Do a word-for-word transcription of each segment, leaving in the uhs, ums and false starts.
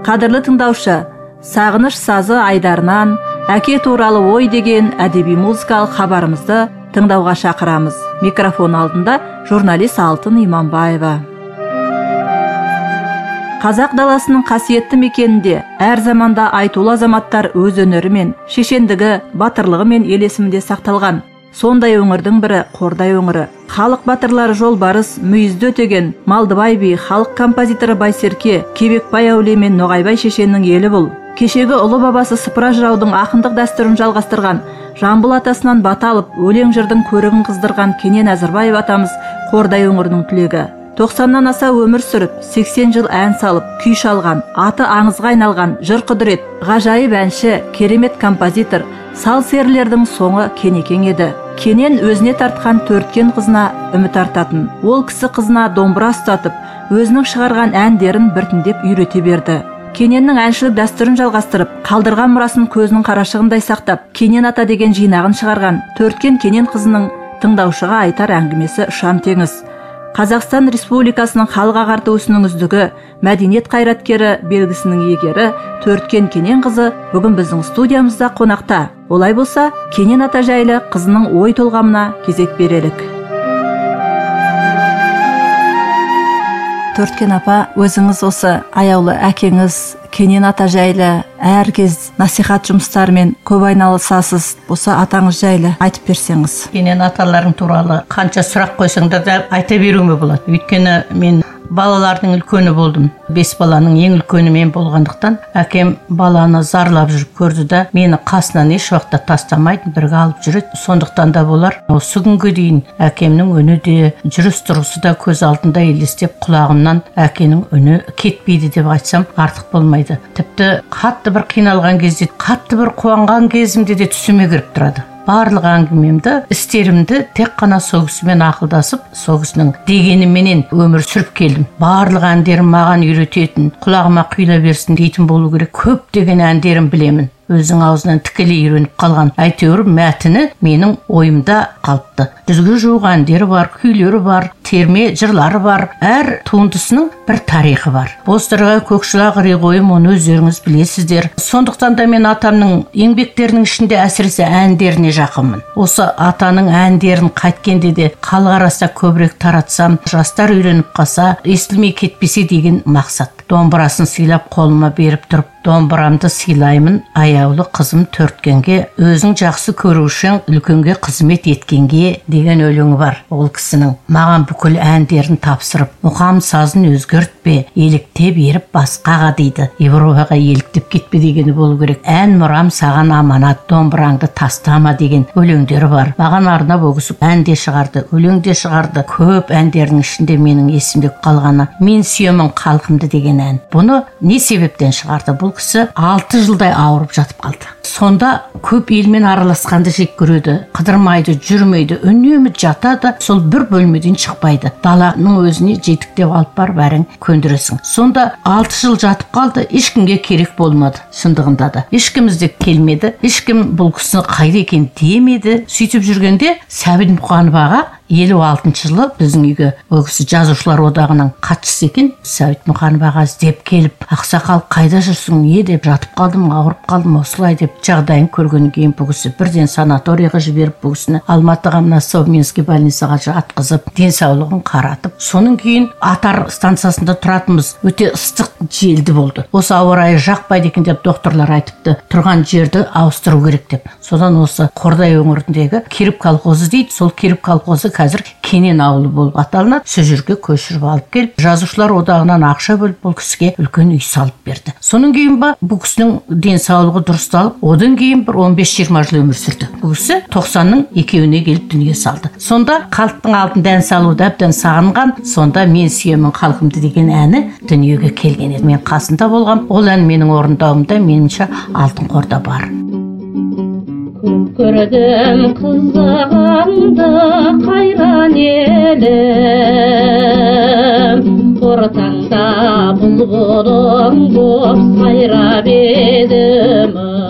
Қадірлі тыңдаушы, сағыныш сазы айдарынан әке туралы ой деген әдеби музыкалық хабарымызды тыңдауға шақырамыз. Микрофон алдында журналист Алтын Иманбаева. Қазақ даласының қасиетті мекенінде әр заманда айтулы азаматтар өз өнерімен, шешендігі, батырлығымен ел есімінде сақталған. Сондай өңірдің бірі Қордай өңірі. Халық батырлары Жолбарыс, Мүйізді Өтеген, Малдыбай би, халық композиторы Байсерке, Кебекбай әулие мен Ноғайбай шешеннің елі бұл. Кешегі ұлы бабасы сыпыра жыраудың ақындық дәстүрін жалғастырған, Жамбыл атасынан бата алып, өлең жырдың көрігін қыздырған Кенен Әзірбаев атамыз Қордай өңірінің түлегі. тоқсаннан аса өмір сүріп, сексен жыл ән салып, күй шалған, аты аңызға айналған жыр құдірет, ғажайып әнші, керемет композитор, сал серілердің соңы Кенекең еді. Кенен өзіне тартқан төрткен қызына үміт артатын. Ол кісі қызына домбыра ұстатып, өзінің шығарған әндерін біртіндеп үйрете берді. Кененнің әншілік дәстүрін жалғастырып, қалдырған мұрасын көзінің қарашығындай сақтап, Кенен ата деген жинағын шығарған төрткен Кенен қызының тыңдаушыға айтар әңгімесі ұшан теңіз. Қазақстан Республикасының халық ағартушысының үздігі, мәдениет қайраткері белгісінің иегері төрткен Кенен қызы бүгін біздің студиямызда қонақта. Олай болса, Кенен ата жайлы қызының ой толғамына кезек берелік. Төрткен апа, өзіңіз осы аяулы әкеңіз Кенен ата жайлы әр кез насихат жұмыстарымен көп айналысасыз. Осы атаңыз жайлы айтып берсеңіз. Кенен аталарың туралы қанша сұрақ қойсаңдар да айта беруіме болады. Өйткені мен балалардың үлкені болдым. Бес баланың ең үлкені мен болғандықтан, әкем баланы зарлап жүріп көрді да, мені қасынан еш уақытта тастамайды, бірге алып жүреді. Сондықтан да болар, осы күнге дейін әкемнің үні де, жүріс тұрысы да көз алдында елестеп, құлағымнан әкенің үні кетпейді деп айтсам артық болмайды. Тіпті қатты бір қиналған кезде, қатты бір қуанған кезімде де түсіме кіріп тұрады. Барлық әңгімемді, істерімді тек қана сол кісімен ақылдасып, сол кісінің дегеніменен өмір сүріп келдім. Барлық әндерім маған үйрететін, құлағыма құйыла берсін дейтін болу керек. Көп деген әндерім білемін. Өзің аузынан тікелей үйреніп қалған. Әйтеуір мәтіні менің ойымда қалыпты. Жүзге жуық әндері бар, күйлері бар, терме жырлары бар. Әр туындысының бір тарихы бар. Бозторғай көкшілақ ырғойым, оны өздеріңіз білесіздер. Сондықтан да мен атамның еңбектерінің ішінде әсіресе әндеріне жақынмын. Осы атаның әндерін қайткенде де халық арасында көбірек таратсам, жастар үйреніп қалса, естілмей кетпесе деген мақсат. Домбырасын сыйлап қолыма беріп тұрып, домбырамды сыйлаймын аяулы қызым Төрткенге, өзің жақсы көрушің үлкенге қызмет еткенге деген өлеңі бар. Ол кісінің маған бүкіл әндерін тапсырып, мұқам сазын өзгертпе, елікте беріп басқаға дейді. Европаға еліктеп кетпе дегені болу керек. Ән мұрам саған аманат, домбыраңды тастама деген өлеңдері бар. Маған арнап өгісіп ән де шығарды, өлең де шығарды. Көп әндердің ішінде менің есімде қалғаны Мен сүйемін халқымды деген ән. Бұны не себептен шығарды? Бұл кісі алты жылдай ауырып жатып қалды. Сонда көп елмен араласқанды жек көреді, қыдырмайды, жүрмейді, үнемі жатады, сол бір бөлмеден шықпайды. Даланың өзіне жетіктеп алып бар бәрін көндіресің. Сонда алты жыл жатып қалды, ешкімге керек болмады. Шындығында да ешкіміз де келмеді, ешкім бұл кісіні қайда екен демеді. Сөйтіп жүргенде Сәбит Мұқанов аға елу алтыншы жылы біздің үйге, ол кісі жазушылар одағының хатшысы екен, Сәбит Мұқанов аға іздеп келіп, ақсақал қайда жүрсің, не деп, жатып қалдым, ауырып қалдым, осылай деп жағдайын көргеннен кейін бұл кісі бірден санаторияға жіберіп, бұл кісіні Алматыға мына Совминский больницаға жатқызып, денсаулығын қаратып, соның кейін Атар станциясында тұратынбыз, өте ыстық желді болды. Осы ауа райы жақпайды екен деп докторлар айтыпты, тұрған жерді ауыстыру керек деп. Содан осы Қордай өңіріндегі Керіп колхозы дейді, сол Керіп колхозы қазір Кенен ауылы болып аталынады. Сол жерге көшіріп алып келіп, жазушылар одағынан ақша бөліп, бұл кісіге үлкен үй салып берді. Соның кейін ба бұл кісінің денсаулығы дұрысталып, одан кейін бір он бес жиырма жыл өмір сүрді. Бұл кісі тоқсанның екеуіне келіп дүние салды. Сонда халықтың алдында ән салуды әбден сағынған, сонда Мен сүйемін халқымды деген әні дүниеге келген еді. Мен қасында болғам, ол ән менің орындауымда меніңше Алтын Қорда бар. Көрдім қызығанды қайран елім, ортаңда бұлбұлың боп сайрап едім.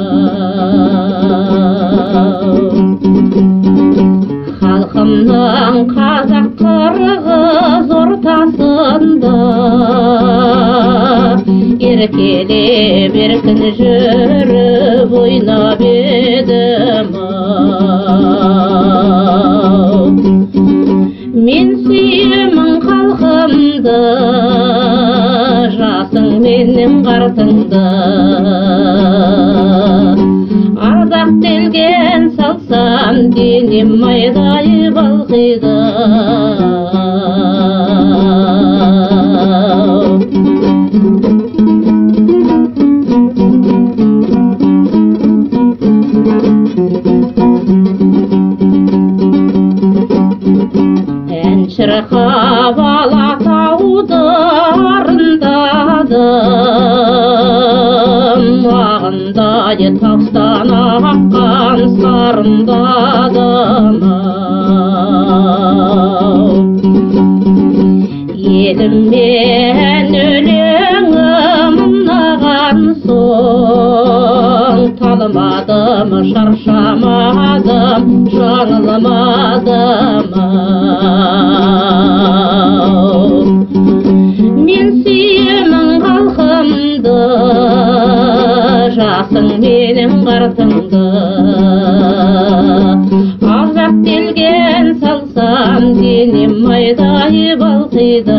Халқымның қазақ қырғыз ортасында еркелеп еркін жүріп ойнап едім ау. Мен сүйемін халқымды, жасың менен қартыңды, ардақ делген салсам денем майдай балқиды. Шырқап алатауды арындадым, ағындай тастан аққан сарындадым ау. Елім мен өлеңім ұнаған соң, талмадым, шаршамадым, жаңылмадым ау. Мен сүйемін халқымды, жасың менен қартыңды, азап делген салсам денем майдай балқиды.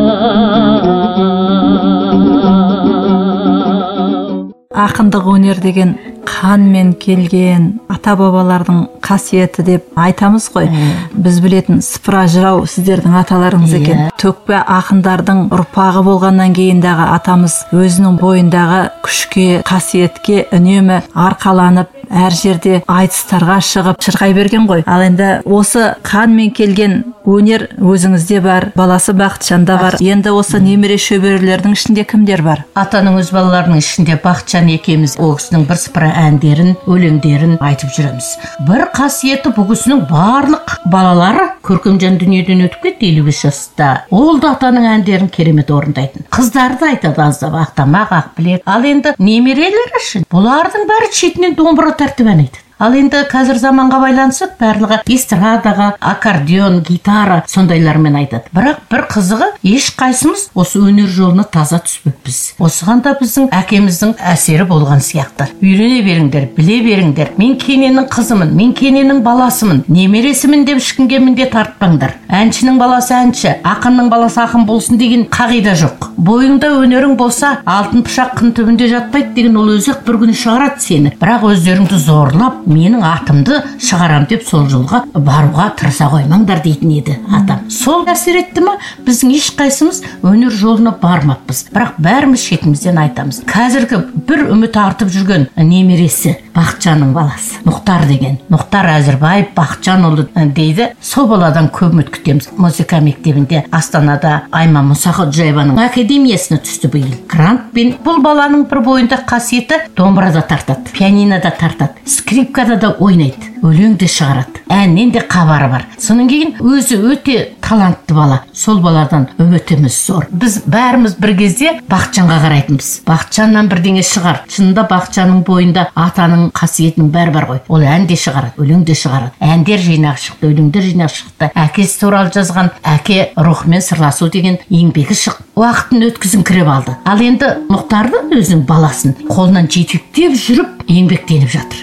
Ақындық өнер деген қанмен келген ата-бабалардың қасиеті деп айтамыз ғой. Біз білетін сыпыра жырау сіздердің аталарыңыз екен. Төкпе ақындардың ұрпағы болғаннан кейіндағы атамыз өзінің бойындағы күшке, қасиетке үнемі арқаланып, әр жерде айтыстарға шығып шырқай берген ғой. Ал енді осы қанмен келген өнер өзіңізде бар, баласы Бақытжанда бар. Енді осы немере шөберелердің ішінде кімдер бар? Атаның өз балаларының ішінде Бақытжан екеуміз ол кісінің бірсыпыра әндерін, өлеңдерін айтып жүреміз. Бір қасиеті бұл кісінің барлық балалары Көркемжан дүниеден өтіп кетті елу бес жаста. Ол да атаның әндерін керемет орындайтын. Қыздарды айтады аздап, Ақтамақ, Ақбілек. Ал енді немерелер үшін бұлардың бәрі шетінен домбыра тартып ән айтады. Ал енді қазір заманға байланысып, барлығы эстрадаға, аккордеон, гитара сондайлармен айтады. Бірақ бір қызығы, еш қайсымыз осы өнер жолына таза түспеппіз. Осыған да біздің әкеміздің әсері болған сияқты. Үйрене беріңдер, біле беріңдер. Мен кененің қызымын, мен кененің баласымын, немересімін деп ешкімге міндет артпаңдар. Әншінің баласы әнші, ақынның баласы ақын болсын деген қағида жоқ. Бойыңда өнерің болса, алтын пышақ қын түбінде жатпайды деген ол өзек бір күні шығарады сені. Бірақ өздеріңді зорлап, менің атымды шығарам деп сол жолға баруға тырыса қоймаңдар дейтін еді атам. Сол әсер етті ме? Біздің ешқайсымыз өнер жолына бармаппыз. Бірақ бәріміз шетімізден айтамыз. Қазіргі бір үміт артып жүрген немересі Бақытжанның баласы Мұхтар деген. Мұхтар Әзірбаев Бақытжанұлы дейді. Сол баладан көп үміт күтеміз. Музыка мектебінде Астанада Айман Мұсақожаеваның академиясына түсті биыл. Грантпен. Бұл баланың бір бойында қасиеті домбырада тартады, пианинода тартады, скрипкада да ойнайды, өлең де шығарады, әннен де хабары бар. Соның кейін өзі өте талантты бала. Сол баладан үмітіміз зор. Біз бәріміз бір кезде Бақытжанға қарайтынбыз. Бақытжаннан бірдеңе шығар. Шынында Бақытжанның бойында атаның қасиетінің бәрі бар ғой. Ол ән де шығарады, өлең де шығарады. Әндер жинақ шықты, өлеңдер жинақ шықты. Әкесі туралы жазған әке рухымен сырласу деген еңбегі шық. Уақытын өткізіңкіреп алды. Ал енді Мұхтардың өзінің баласын қолынан жетектеп жүріп еңбектеніп жатыр.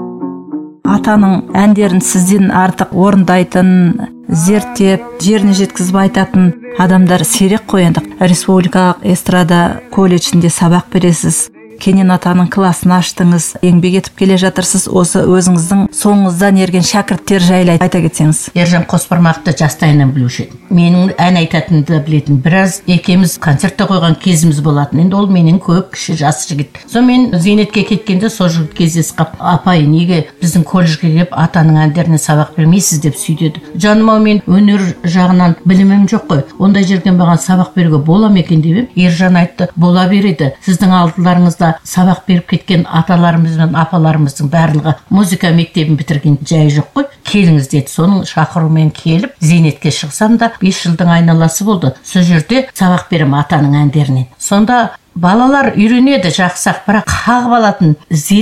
Атаның әндерін сізден артық орындайтын, зерттеп, жеріне жеткізіп айтатын адамдар сирек қой. Енді республикалық эстрада колледжінде сабақ бересіз. Кенен атаның класын аштыңыз, еңбек етіп келе жатырсыз. Осы өзіңіздің соңыңыздан ерген шәкірттер жайлы айта кетсеңіз. Ержан Қосбармақты жастайынан білуші едім. Менің ән айтатынды білетін. Біраз екеуміз концертте қойған кезіміз болатын. Енді ол менен көп кіші жас жігіт. Сол мен зейнетке кеткенде сол жігіт кездесіп қап, апай, неге біздің колледжге келіп атаның әндеріне сабақ бермейсіз деп сөйдеді. Жаным, ау, мен өнер жағынан білімім жоқ қой. Ондай жерден маған сабақ беруге бола ма екен деп ем. Ержан айтты, бола береді. Сіздің алдыларыңызда сабақ беріп кеткен аталарымыз бен апаларымыздың барлығы музыка мектебін бітірген жай жоқ қой. Келіңіз деді. Соның шақыруымен келіп, зейнетке шықсам да бес жылдың айналасы болды. Сол жерде сабақ берем атаның әндерінен. Сонда балалар үйренеді жақсақ, бірақ қағып алатын зерек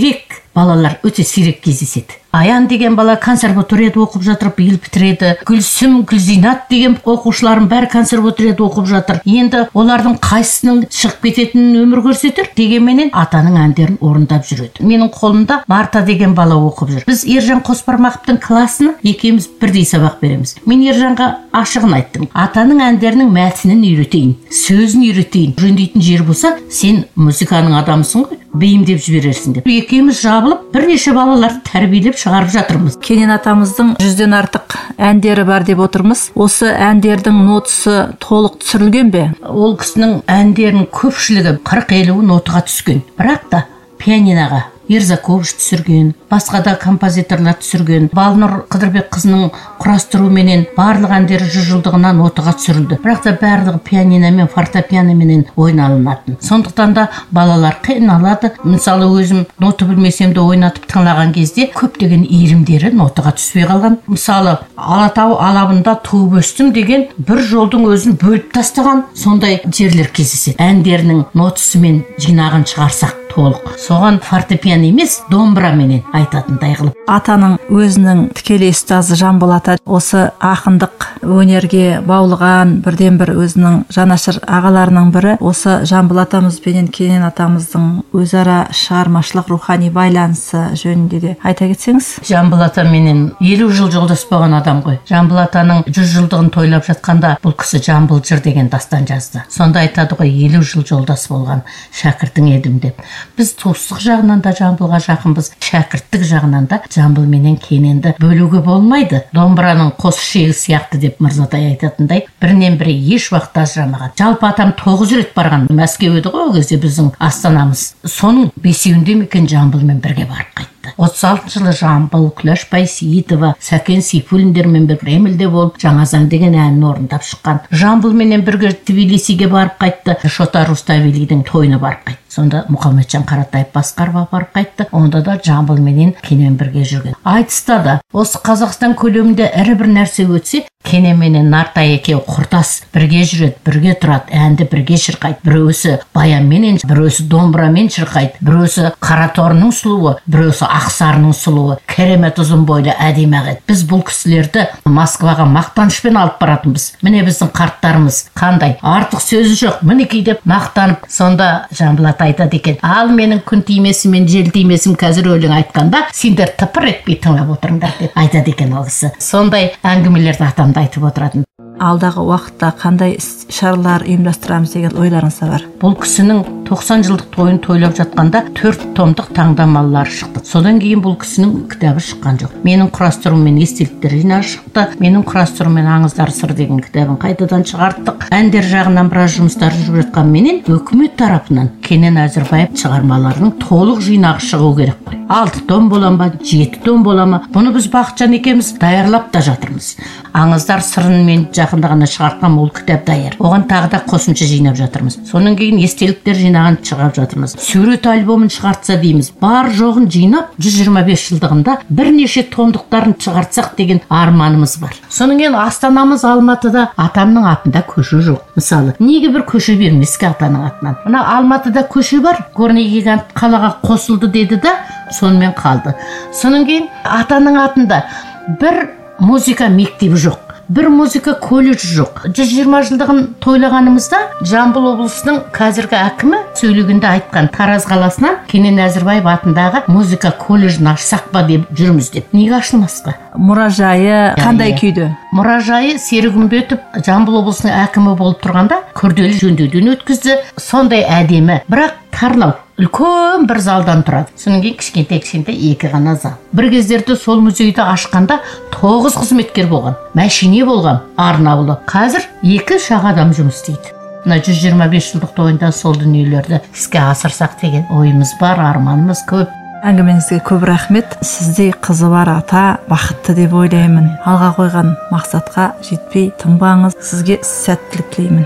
балалар өте сирек кездеседі. Аян деген бала консерваторияда оқып жатыр, биыл бітіреді. Гүлсім, Гүлзинат деген оқушыларым бәрі консерваторияда оқып жатыр. Енді олардың қайсының шығып кететінін өмір көрсетер дегенменен атаның әндерін орындап жүреді. Менің қолымда Марта деген бала оқып жүр. Біз Ержан Қосбармақовтың классына екеуміз бірдей сабақ береміз. Мен Ержанға ашығын айттым. Атаның әндерінің мәтінін үйретейін, сөзін үйретейін. Жөндейтін жер болса, сен музыканың адамысың ғой, бейімдеп жіберерсің деп. Екеуміз жабылып, бірнеше балаларды тәрбиелеп шығарып жатырмыз. Кенен атамыздың жүзден артық әндері бар деп отырмыз. Осы әндердің нотасы толық түсірілген бе? Ол кісінің әндерінің көпшілігі қырық елу нотаға түскен. Бірақ та пианиноға Ерзакович түсірген, басқа да композиторлар түсірген. Балнұр Қыдырбек қызының құрастыруменен барлық әндері жүз жылдығына нотаға түсірілді. Бірақ та барлығы пианиномен, фортепианоменен ойналынатын. Сондықтан да балалар қиналады. Мысалы, өзім нота білмесем де ойнатып тыңлаған кезде көптеген иірімдері нотаға түспей қалған. Мысалы, Алатау алабында туып өстім деген бір жолдың өзін бөліп тастаған сондай жерлер кездеседі. Әндерінің нотасымен жинағын шығарсақ толық. Соған фортепиано емес, домбыраменен айтатындай қылып. Атаның өзінің тікелей ұстазы Жамбыл ата осы ақындық өнерге баулыған бірден бір өзінің жанашыр ағаларының бірі. Осы Жамбыл атамызбенен Кенен атамыздың өзара шығармашылық рухани байланысы жөнінде де айта кетсеңіз. Жамбыл атаменен елу жыл жолдас болған адам ғой. Жамбыл атаның жүз жылдығын тойлап жатқанда бұл кісі Жамбыл жыр деген дастан жазды. Сонда айтады ғой, елу жыл жолдас болған шәкіртің едім деп. Біз туыстық жағынан да Жамбылға жақынбыз, шәкірттік жағынан да Жамбыл менен Кененді бөлуге болмайды. Домбыраның қос шегі сияқты деп Мырзатай айтатындай, бірінен бірі еш уақытта ажырамаған. Жалпы атам тоғыз рет барған. Мәскеу еді ғой ол кезде біздің астанамыз. Соның бесеуінде мекен Жамбылмен бірге барып қайтты. отыз алтыншы жылы Жамбыл, Күләш Байсейітова, Сәкен Сейфуллиндермен бір Кремльде болып, Жаңазаң деген әнін орындап шыққан. Жамбылменен бірге Тбилисиге барып қайтты. Шота Руставелидің тойына барып қайтты. Сонда Мұхамеджан Қаратаев басқарып барып қайтты. Онда да Жамбыл менен Кенен бірге жүрген. Айтыста да осы Қазақстан көлемінде ірі бір нәрсе өтсе, Кенен менен Нартай екеуі құрдас, бірге жүреді, бірге тұрады, әнді бірге шырқайды. Біреусі баянменен, біреусі домбырамен шырқайды, біреусі Қараторының сұлуы, біреусі Ақсарының сұлуы, керемет ұзын бойлы әдемі ағады. Біз бұл кісілерді Москваға мақтанышпен алып баратынбыз. Міне біздің қарттарымыз қандай, артық сөзі жоқ, мінекей деп мақтанып. Сонда Жамбыл ата айтады екен, ал менің күн тимесім мен жел тимесім қазір өлең айтқанда сендер тыпыр етпей тыңдап отырыңдар деп айтады екен ол кісі. Сондай әңгімелерді атамды айтып отыратын. Алдағы уақытта қандай шаралар ұйымдастырамыз деген ойларыңыз бар? Бұл кісінің тоқсан жылдық тойын тойлап жатқанда төрт томдық таңдамалар шықты. Содан кейін бұл кісінің кітабы шыққан жоқ. Менің құрастыруыммен естеліктер жинағы шықты. Менің құрастыруыммен Аңыздар сыр деген кітабын қайтадан шығарттық. Әндер жағынан біраз жұмыстар жүріп жатқанменен үкімет тарапынан Кенен Әзірбаев шығармаларының толық жинағы шығу керек қой. алты том бола ма, жеті том бола ма? Бұны біз Бақытжан екеуміз даярлап та жатырмыз. Аңыздар сырын мен жақында ғана шығартқан ол кітап даяр. Оған тағы да қосымша жинап жатырмыз. Содан кейін естеліктер жинағын шығарып жатырмыз. Сурет альбомын шығартса дейміз. Бар жоғын жинап, жүз жиырма бес жылдығында бірнеше томдықтарын шығартсақ деген арманымыз бар. Содан кейін астанамыз Алматыда атамның атында көше жоқ. Мысалы, неге бір көше бермеске атаның атынан? Мына Алматыда көше бар, Горный гигант қалаға қосылды деді да, сонымен қалды. Содан кейін атаның атында бір музыка мектебі жоқ, бір музыка колледжі жоқ. жүз жиырма жылдығын тойлағанымызда Жамбыл облысының қазіргі әкімі сөйлегенде айтқан, Тараз қаласынан Кенен Әзірбаев атындағы музыка колледжін ашсақ па деп жүрміз деп. Неге ашылмасқа? Мұражайы қандай күйде? Мұражайы Серік Үмбетов Жамбыл облысының әкімі болып тұрғанда күрделі жөндеуден өткізді. Сондай әдемі, бірақ тарлау, үлкен бір залдан тұрады. Содан кейін кішкентай-кішкентай екі ғана зал. Бір кездерде сол музейді ашқанда тоғыз қызметкер болған, мәшине болған, арнаулы. Қазір екі шақ адам жұмыс істейді. Мына жүз жиырма бес жылдық тойында сол дүниелерді іске асырсақ деген ойымыз бар, арманымыз көп. Әңгімеңізге көп рахмет. Сіздей қызы бар ата бақытты деп ойлаймын. Алға қойған мақсатқа жетпей тынбаңыз. Сізге сәттілік тілеймін.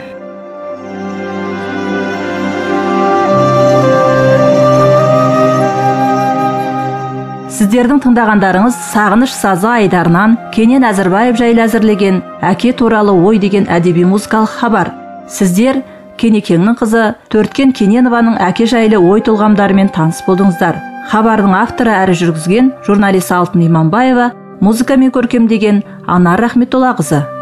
Сіздердің тыңдағандарыңыз Сағыныш сазы айдарынан Кенен Әзірбаев жайлы әзірлеген Әке туралы ой деген әдеби музыкалық хабар. Сіздер Кенекеңнің қызы Төрткен Кененованың әке жайлы ой толғамдарымен таныс болдыңыздар. Хабардың авторы әрі жүргізген журналист Алтын Иманбаева, музыкамен көркемдеген Анар Рахметоллақызы.